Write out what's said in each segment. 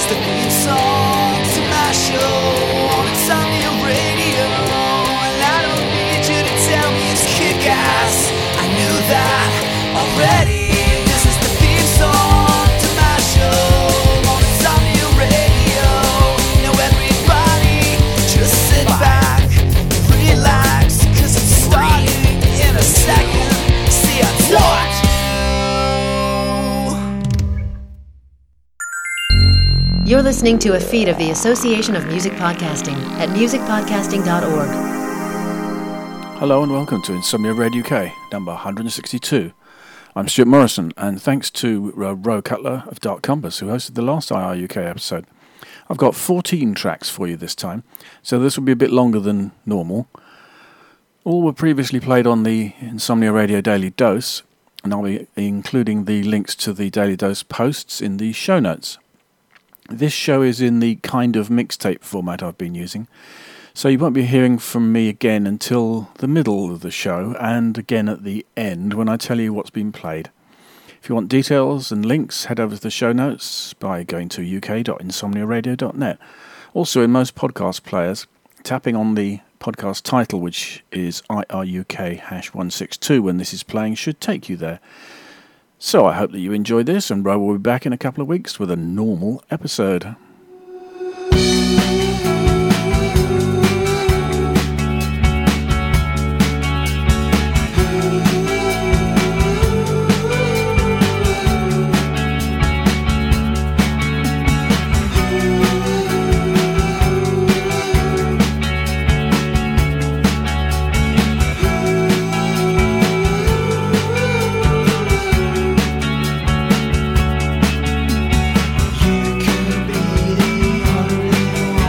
the theme song to my show on Insomnia Radio. And I don't need you to tell me it's kick-ass, I knew that already. This is the theme song to my show on Insomnia Radio. Now everybody just sit back, relax, cause it's starting in a second. See, I told you. You're listening to a feed of the Association of Music Podcasting at musicpodcasting.org. Hello and welcome to Insomnia Radio UK, number 162. I'm Stuart Morrison, and thanks to Ro Cutler of Dark Compass, who hosted the last IR UK episode. I've got 14 tracks for you this time, so this will be a bit longer than normal. All were previously played on the Insomnia Radio Daily Dose, and I'll be including the links to the Daily Dose posts in the show notes. This show is in the kind of mixtape format I've been using, so you won't be hearing from me again until the middle of the show, and again at the end when I tell you what's been played. If you want details and links, head over to the show notes by going to uk.insomniaradio.net. Also, in most podcast players, tapping on the podcast title, which is IRUK-162 when this is playing, should take you there. So I hope that you enjoyed this, and Ro will be back in a couple of weeks with a normal episode. You could be the only one.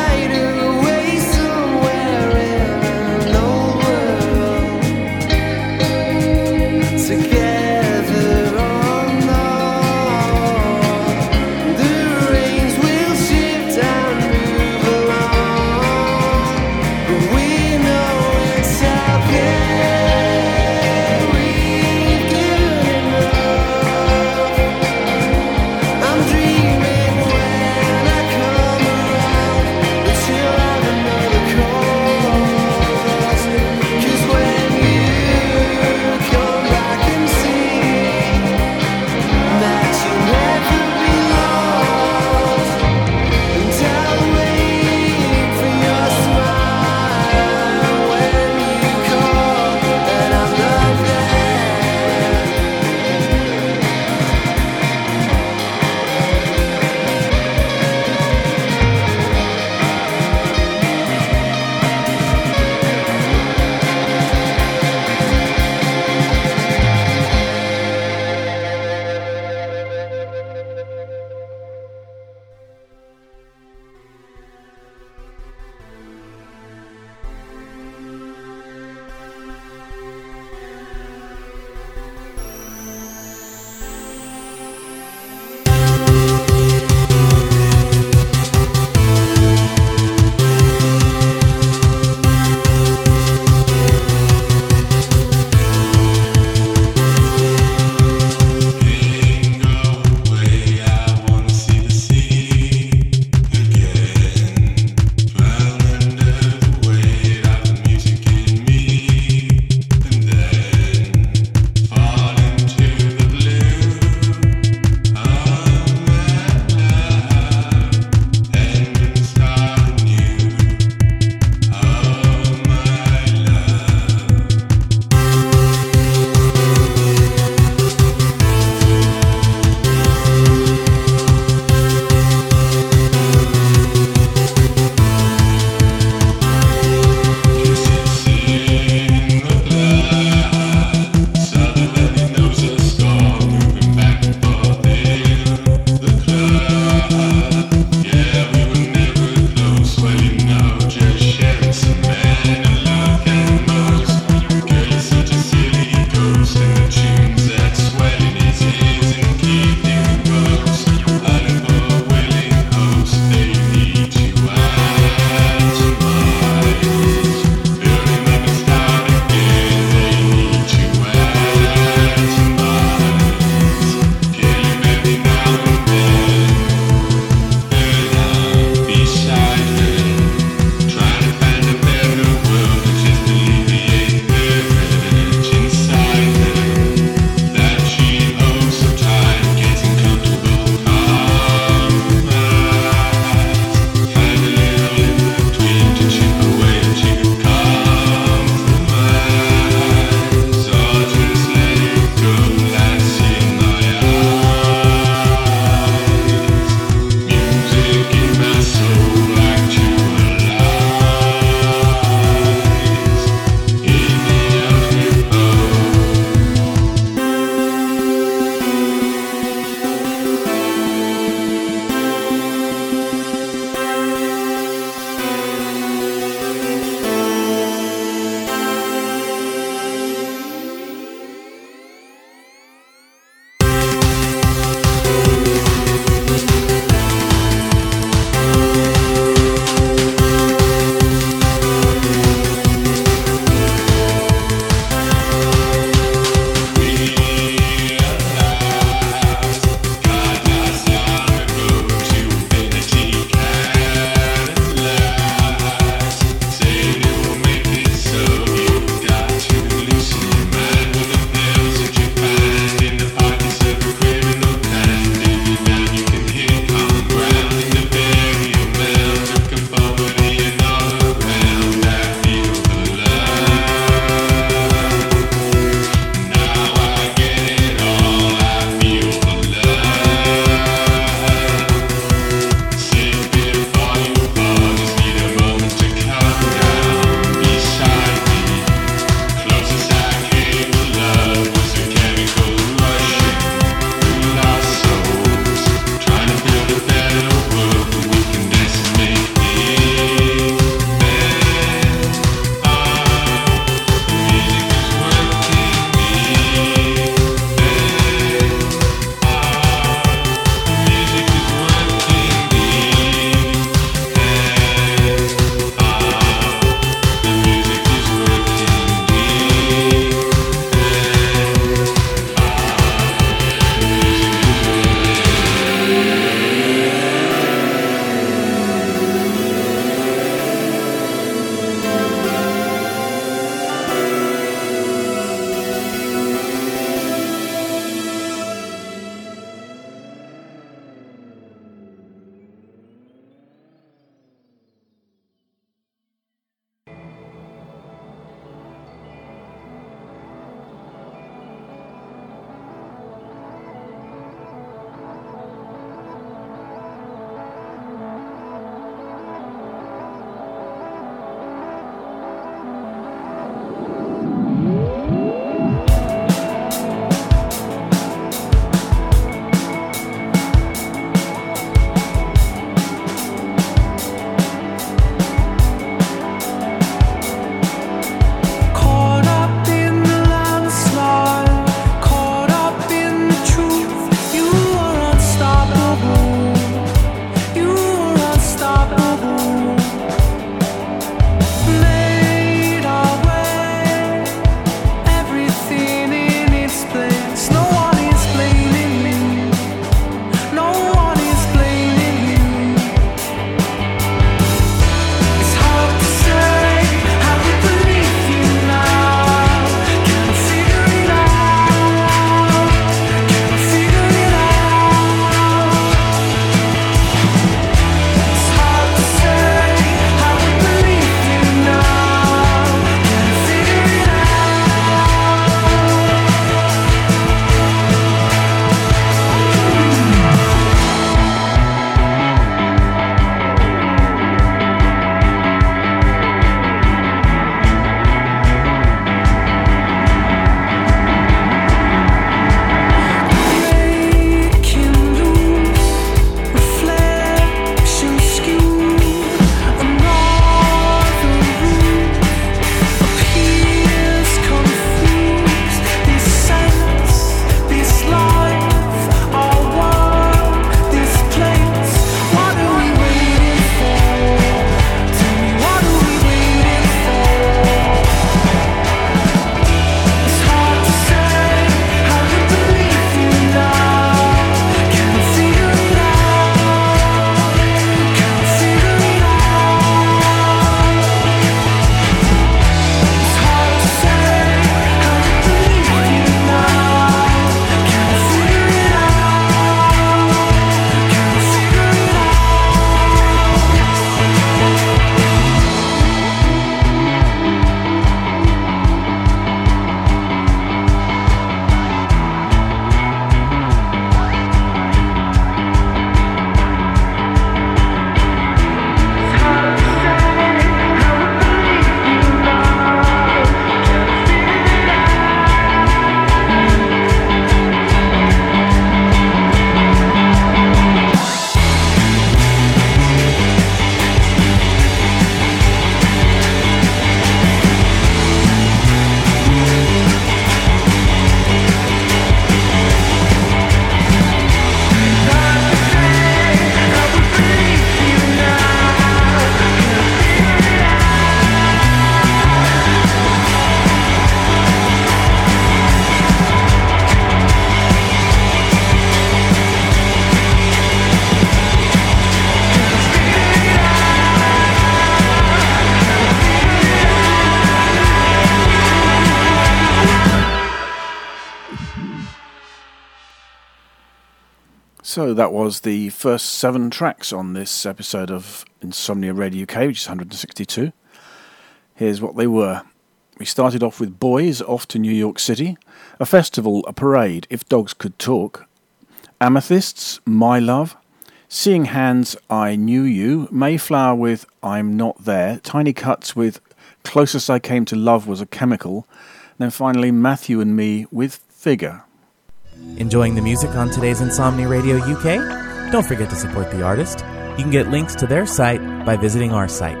So that was the first 7 tracks on this episode of Insomnia Radio UK, which is 162. Here's what they were. We started off with Boys Off to New York City, A Festival, A Parade, If Dogs Could Talk, Amethysts, My Love, Seeing Hands, I Knew You, Mayflower with I'm Not There, Tiny Cuts with Closest I Came to Love Was a Chemical, and then finally Matthew and Me with Figure. Enjoying the music on today's Insomnia Radio UK? Don't forget to support the artist. You can get links to their site by visiting our site,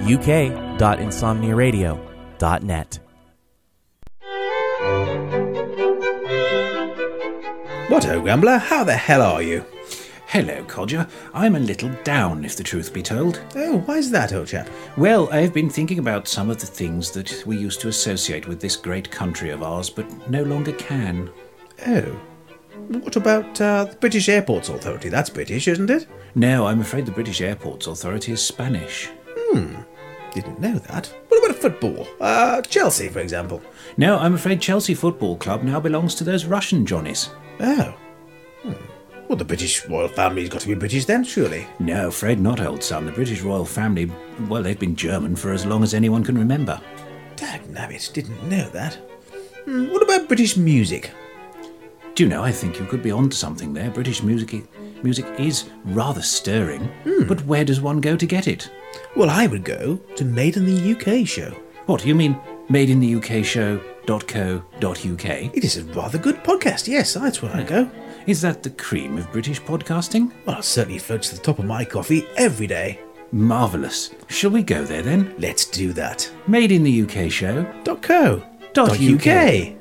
uk.insomniaradio.net. What ho, Grumbler, how the hell are you? Hello, Codger. I'm a little down, if the truth be told. Oh, why's that, old chap? Well, I've been thinking about some of the things that we used to associate with this great country of ours, but no longer can. Oh. What about the British Airports Authority? That's British, isn't it? No, I'm afraid the British Airports Authority is Spanish. Didn't know that. What about football? Chelsea, for example. No, I'm afraid Chelsea Football Club now belongs to those Russian Johnnies. Oh. Well, the British royal family's got to be British then, surely. No, afraid not, old son. The British royal family, well, they've been German for as long as anyone can remember. Dagnabbit, didn't know that. What about British music? Do you know, I think you could be onto something there. British music is rather stirring, but where does one go to get it? Well, I would go to Made in the UK show. What, you mean madeintheukShow.co.uk? It is a rather good podcast, yes, that's where I go. Is that the cream of British podcasting? Well, it certainly floats to the top of my coffee every day. Marvellous. Shall we go there then? Let's do that. madeintheukShow.co.uk.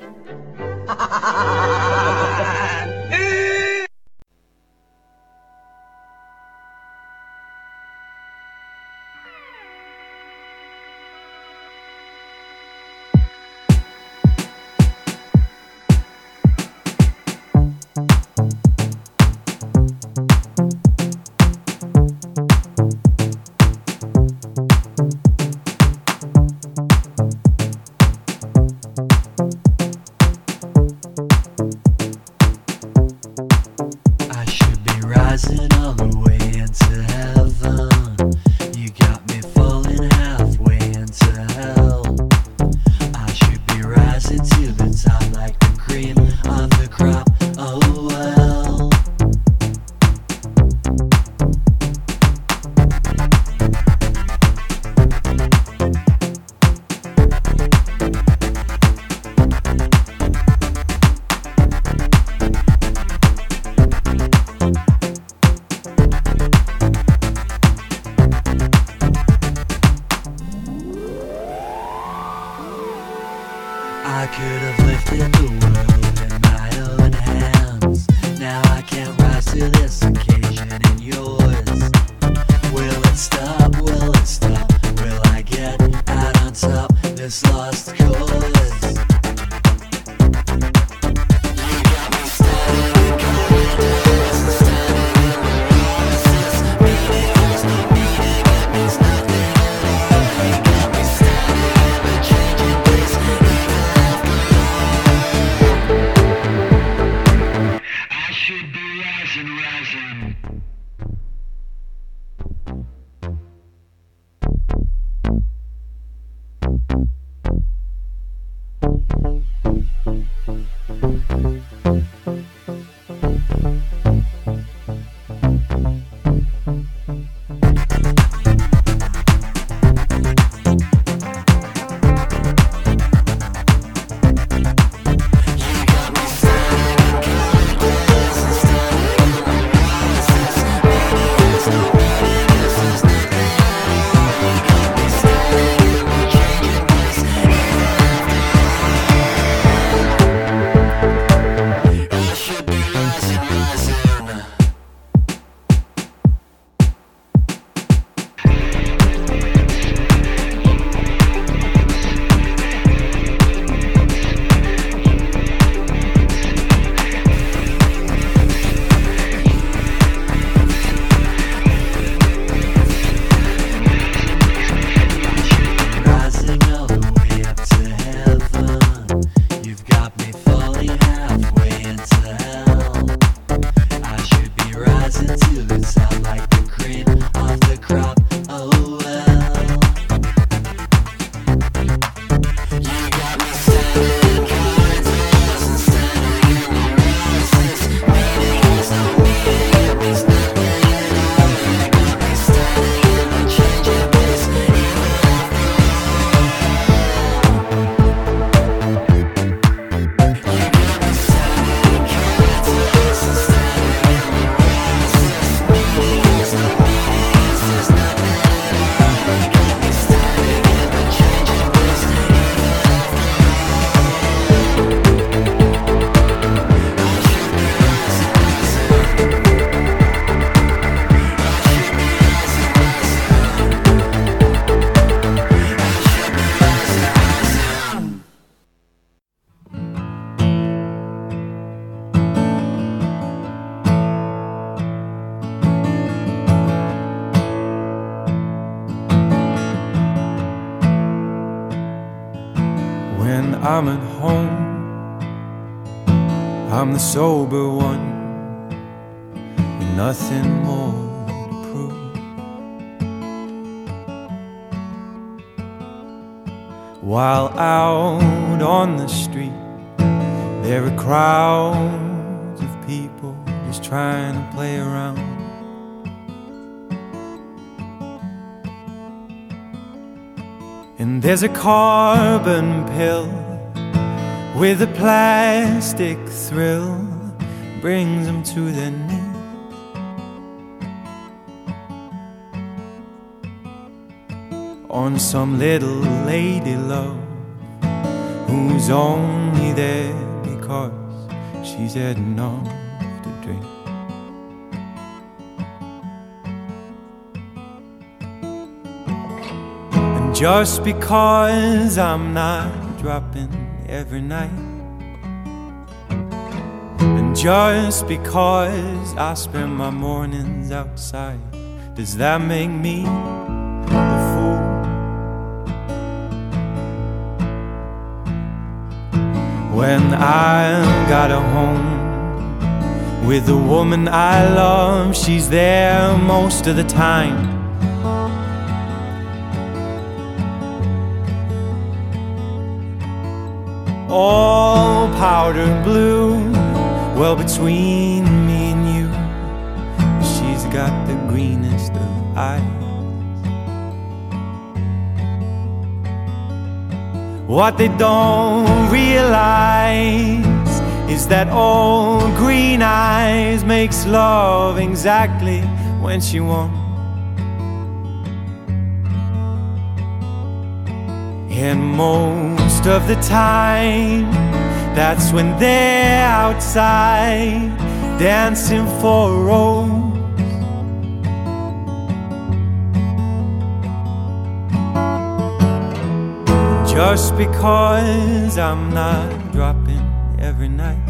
I'm at home. I'm the sober one with nothing more to prove. While out on the street, there are crowds of people just trying to play around. And there's a carbon pill with a plastic thrill, brings them to their knees. On some little lady love who's only there because she's had enough to drink. And just because I'm not dropping every night, and just because I spend my mornings outside, does that make me a fool? When I've got a home with the woman I love, she's there most of the time. All powdered blue, well, between me and you, she's got the greenest of eyes. What they don't realize is that old green eyes makes love exactly when she wants. And most of the time, that's when they're outside dancing for a rose. Just because I'm not dropping every night,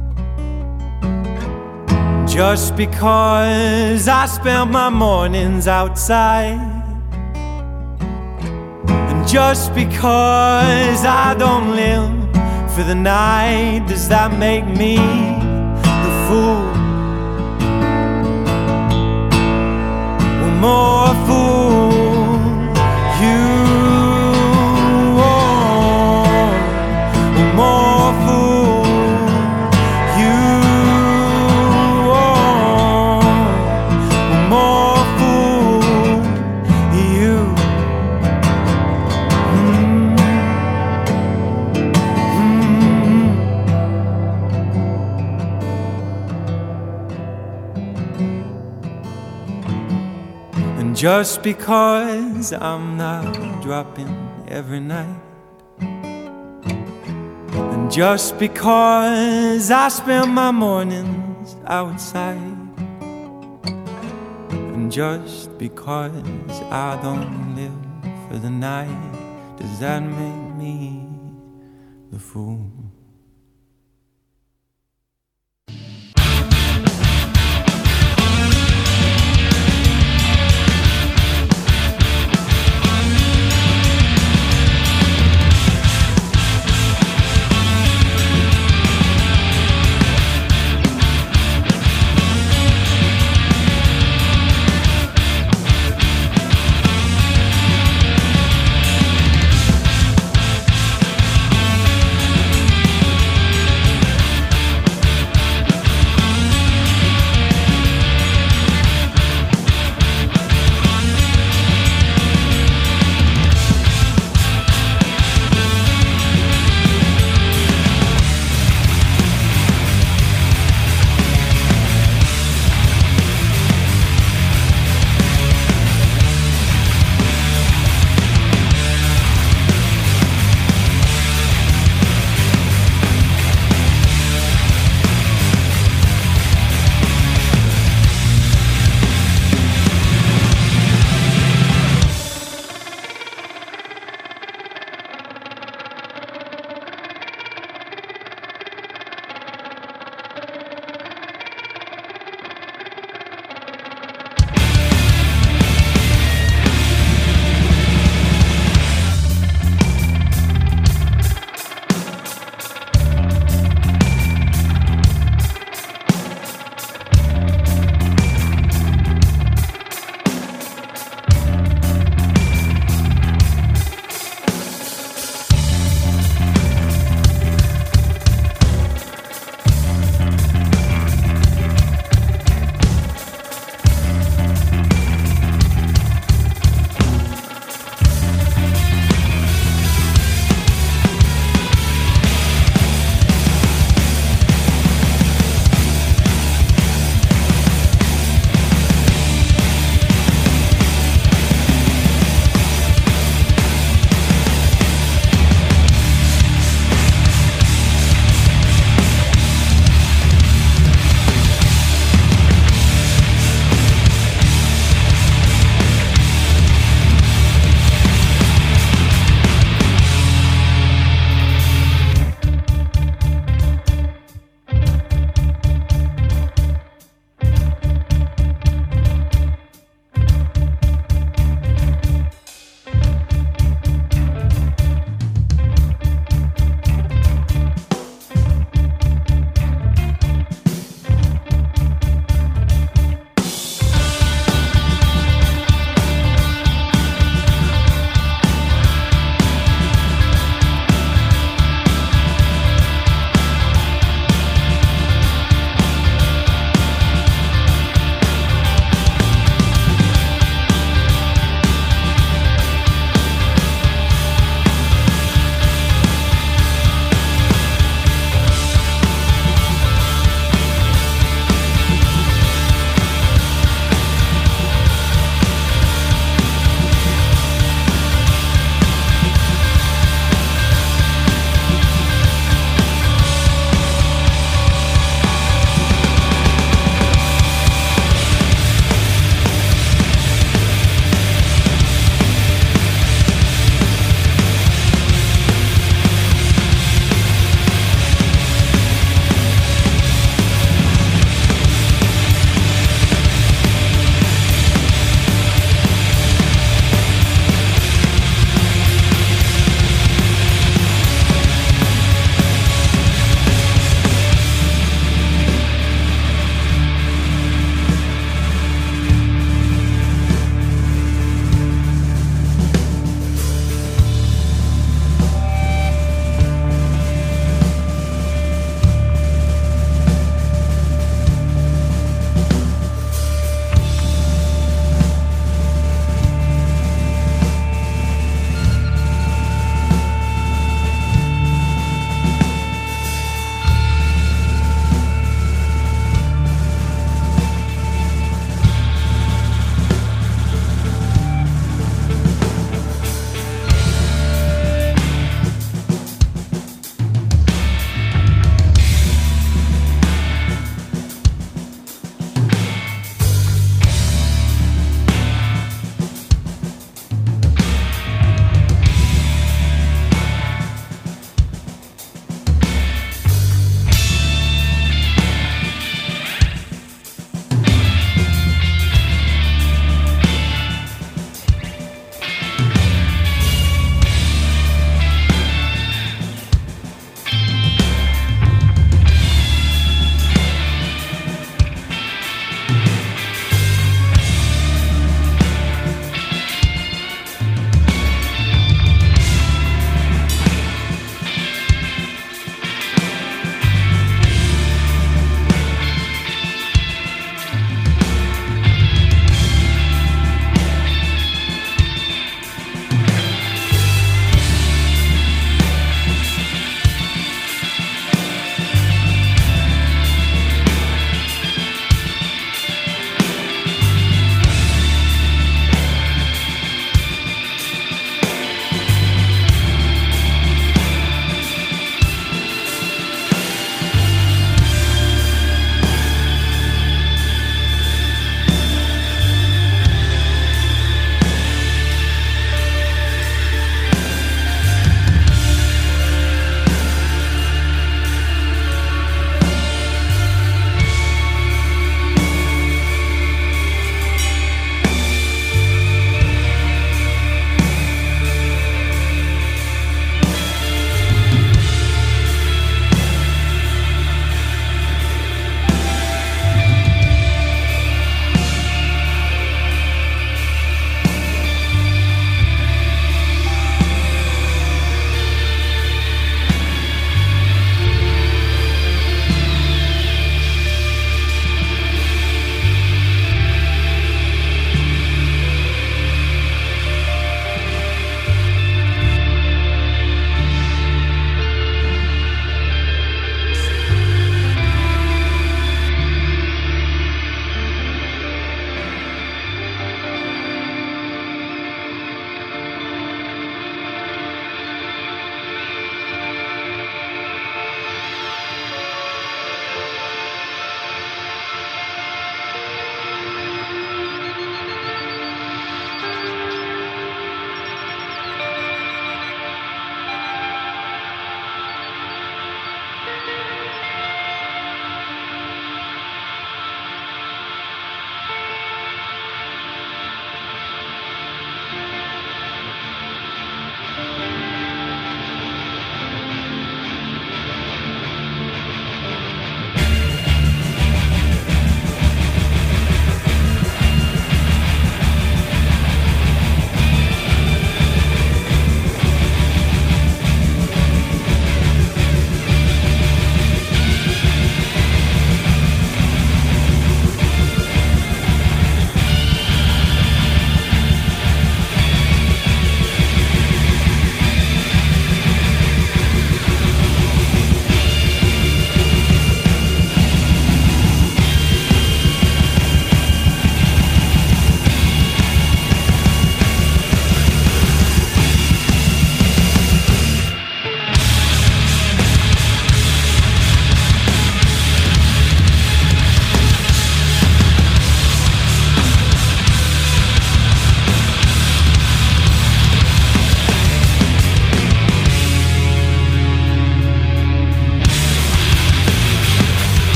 just because I spend my mornings outside, and just because I don't live for the night, does that make me the fool? Well, more fool you. More fool you are, more fool you. And just because I'm not dropping every night, just because I spend my mornings outside, and just because I don't live for the night, does that make me the fool?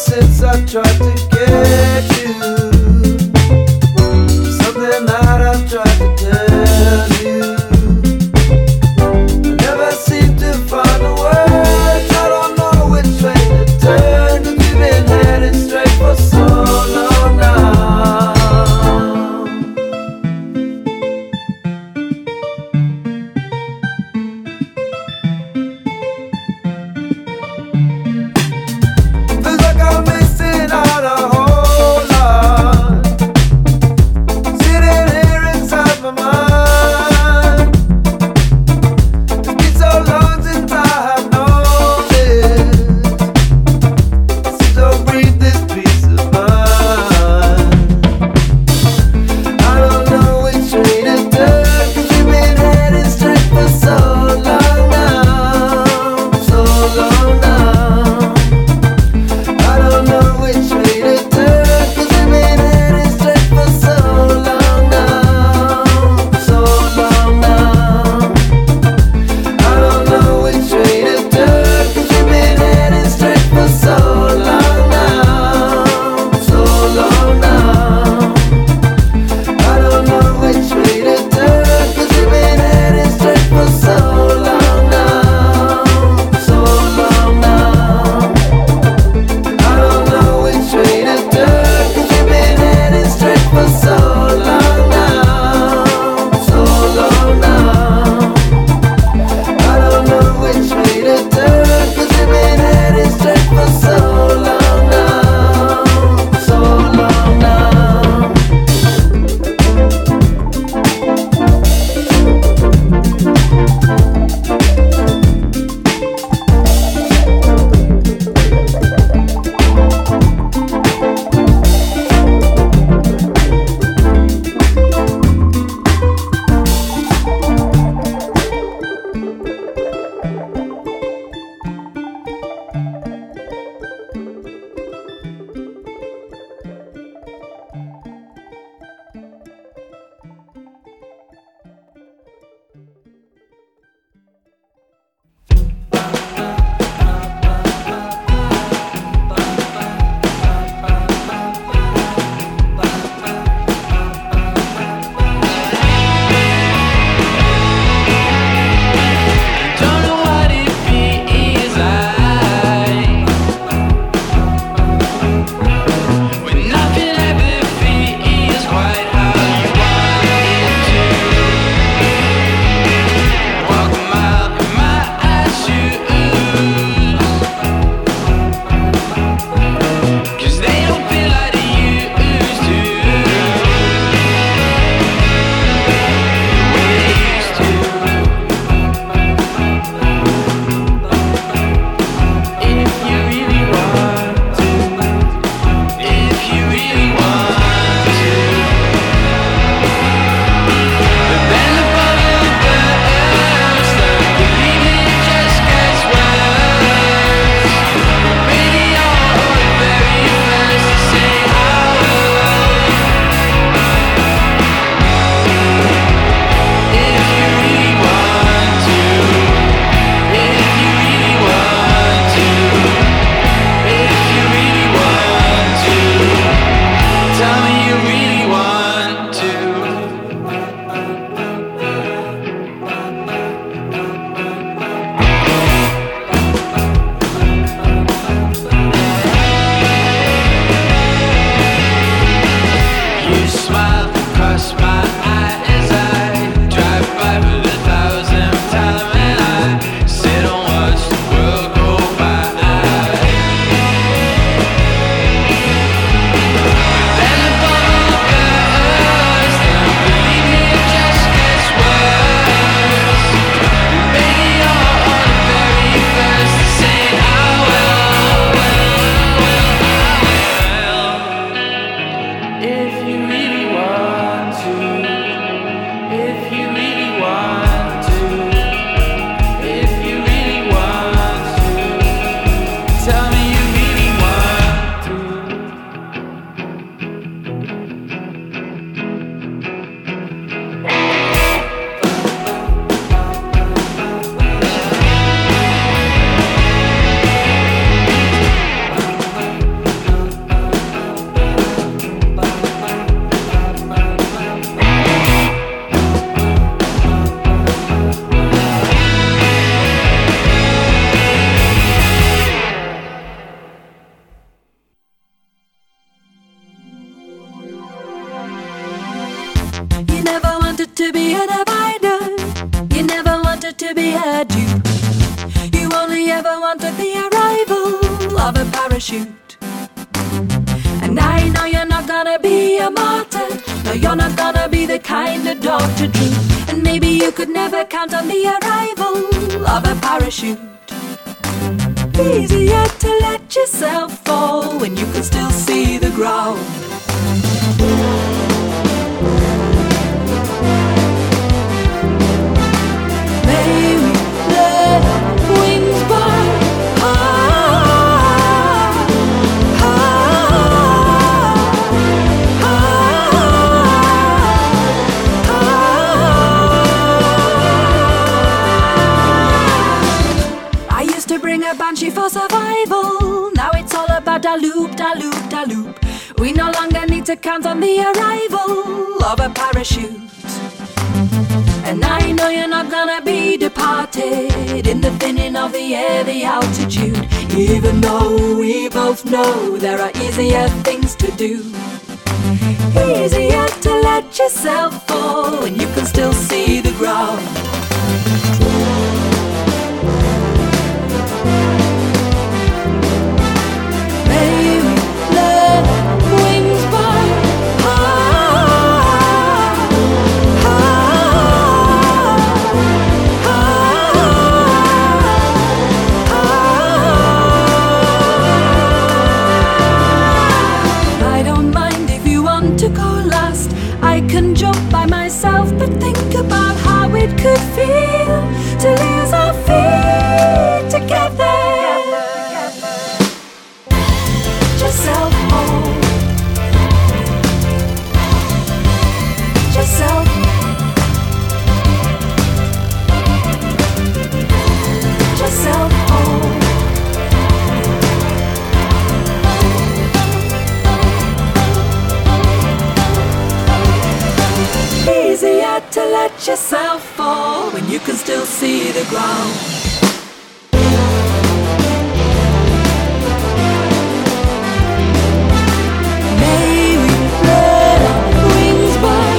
since I tried to get you. Something that I've tried to tell you. I never seem to find the words. I don't know which way to turn. 'Cause we've been heading straight for so long now. Feels like I'm missing out a whole to be a divider. You never wanted to be a dupe. You only ever wanted the arrival of a parachute. And I know you're not gonna be a martyr. No, you're not gonna be the kind of dog to droop. And maybe you could never count on the arrival of a parachute. Easier to let yourself fall when you can still see the ground. May we let wings by. I used to bring a banshee for survival. Now it's all about da loop, da loop, da loop. We no longer need to count on the arrival of a parachute. And I know you're not gonna be departed in the thinning of the air, the altitude. Even though we both know there are easier things to do. Easier to let yourself fall when you can still see the ground. May we let wings by. I don't mind if you want to go last. I can jump by myself, but think about how it could feel to lose our feet together. Yourself home. Yourself. Yourself home. Easier to let yourself fall when you can still see the ground. May we let our wings by.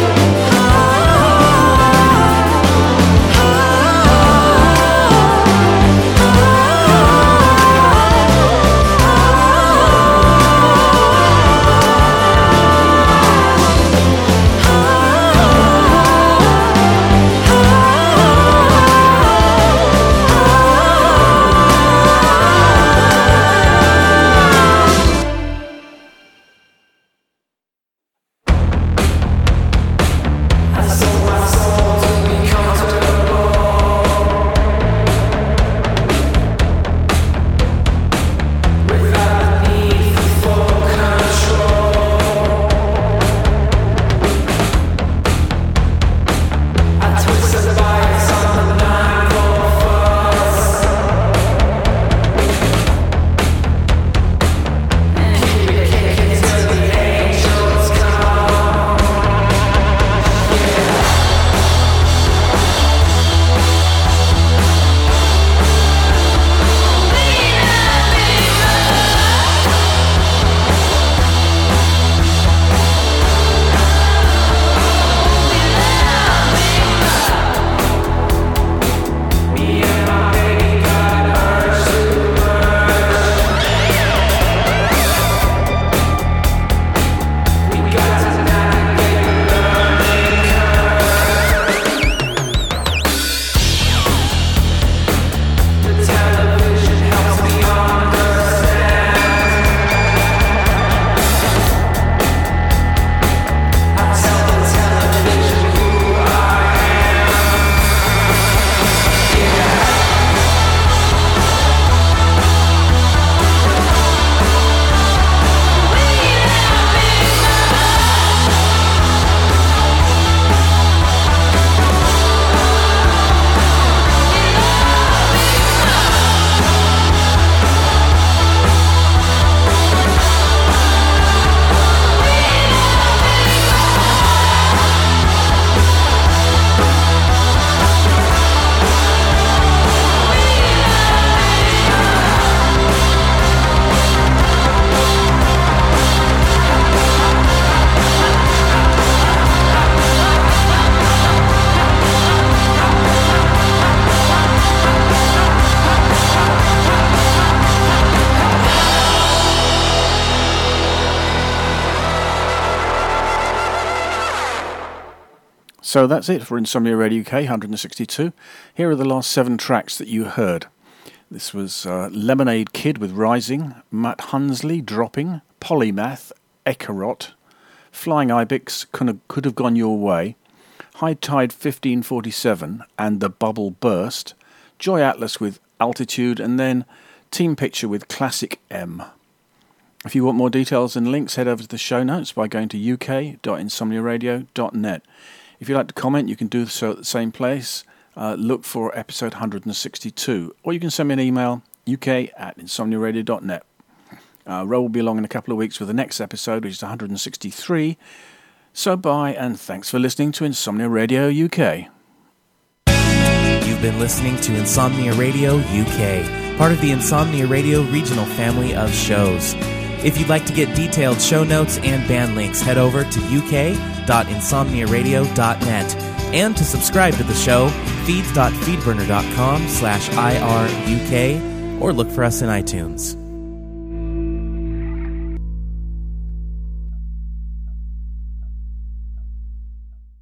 So that's it for Insomnia Radio UK 162. Here are the last 7 tracks that you heard. This was Lemonade Kid with Rising, Matt Hunsley, Dropping, Polymath, Ekarot, Flying Ibex, Could Have Gone Your Way, High Tide 1547 and The Bubble Burst, Joy Atlas with Altitude, and then Team Picture with Classic M. If you want more details and links, head over to the show notes by going to uk.insomniaradio.net. If you'd like to comment, you can do so at the same place. Look for episode 162, or you can send me an email, uk@insomniaradio.net. Ro will be along in a couple of weeks with the next episode, which is 163. So bye, and thanks for listening to Insomnia Radio UK. You've been listening to Insomnia Radio UK, part of the Insomnia Radio regional family of shows. If you'd like to get detailed show notes and band links, head over to uk.insomniaradio.net. And to subscribe to the show, feeds.feedburner.com/IRUK, or look for us in iTunes.